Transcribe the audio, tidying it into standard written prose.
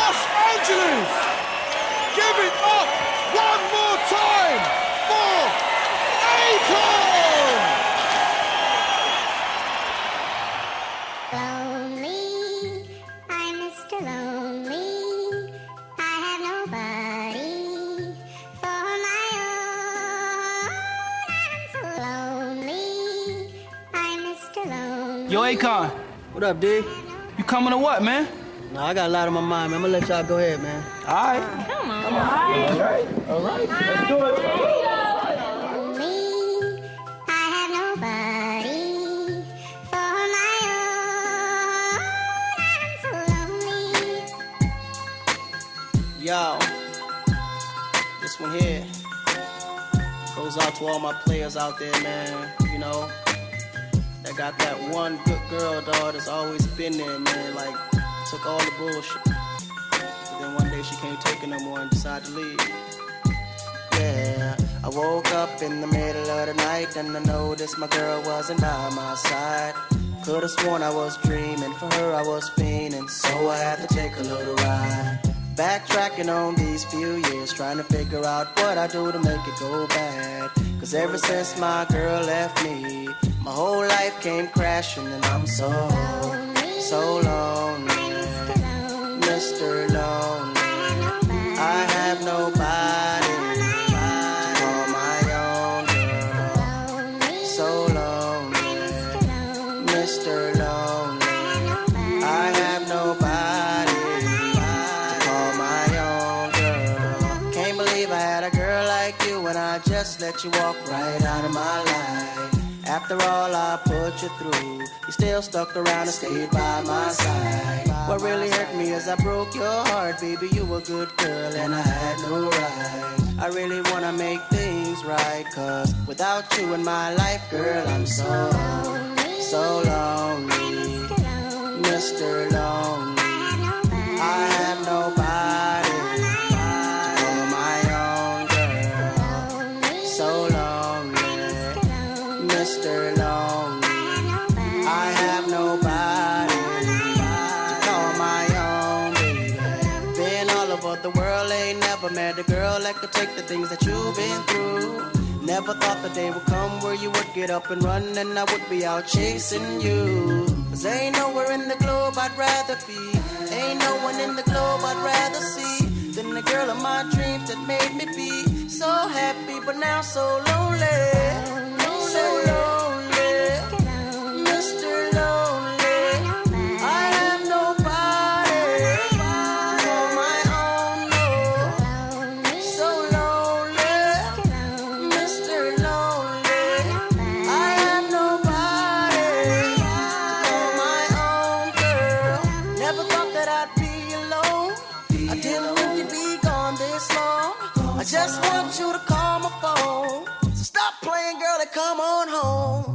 Los Angeles! Give it up one more time for Akon! Lonely, I'm Mr. Lonely. I have nobody for my own. I'm so lonely. I'm Mr. Lonely. Yo, Akon, What up, D? you coming or what, man? Nah, I got a lot on my mind, man. I'm gonna let y'all go ahead, man. All right. Come on. All right. Let's do it. Lonely, I have nobody for my own. I'm so lonely. Yo, this one here goes out to all my players out there, man. You know, that got that one good girl, dog, that's always been there, man. Like, took all the bullshit. But then one day she can't take it no more and decided to leave. Yeah, I woke up in the middle of the night and I noticed my girl wasn't by my side. Could've sworn I was dreaming, for her I was fiending, so I had to take a little ride. Backtracking on these few years, trying to figure out what I do to make it go bad. Cause ever since my girl left me, my whole life came crashing and I'm so lonely. Mr. Lonely, I have nobody to call my own girl. So lonely, Mr. Lonely, I have nobody to call my own girl. Can't believe I had a girl like you and I just let you walk right out of my life. After all I put you through, you still stuck around and stayed by my side. What really hurt me is I broke your heart, baby. You were a good girl and I had no right. I really wanna make things right, cause without you in my life, girl, I'm so lonely. Mr. Lonely, I have nobody to call my own girl. So lonely, Mr. Lonely, I have nobody to call my own, baby. Been all over the world, ain't never met a girl that could take the things that you've been through. Never thought the day would come where you would get up and run and I would be out chasing you. Cause ain't nowhere in the globe I'd rather be, ain't no one in the globe I'd rather see than the girl of my dreams that made me be so happy but now so lonely. So lonely, Mr. Lonely, I have nobody to call my own, no. So lonely, Mr. Lonely, I have nobody to call my own girl. Never thought that I'd be alone, I didn't think you'd be gone this long. I just want you to call my phone. So stop playing, girl, and come on home.